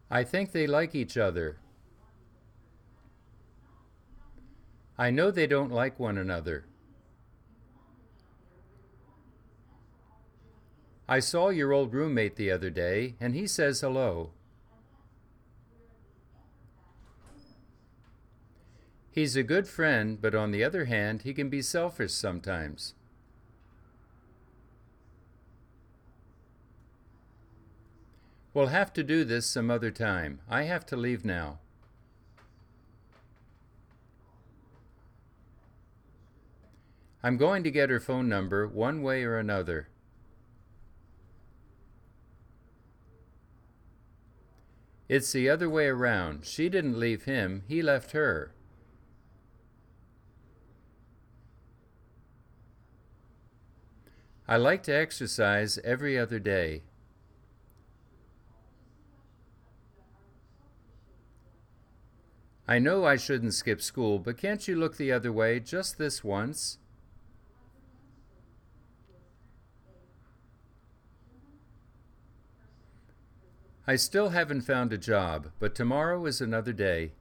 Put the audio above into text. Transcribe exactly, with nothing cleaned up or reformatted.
I think they like each other. I know they don't like one another. I saw your old roommate the other day, and he says hello. He's a good friend, but on the other hand, he can be selfish sometimes. We'll have to do this some other time. I have to leave now. I'm going to get her phone number one way or another. It's the other way around. She didn't leave him, he left her. I like to exercise every other day. I know I shouldn't skip school, but can't you look the other way just this once? I still haven't found a job, but tomorrow is another day.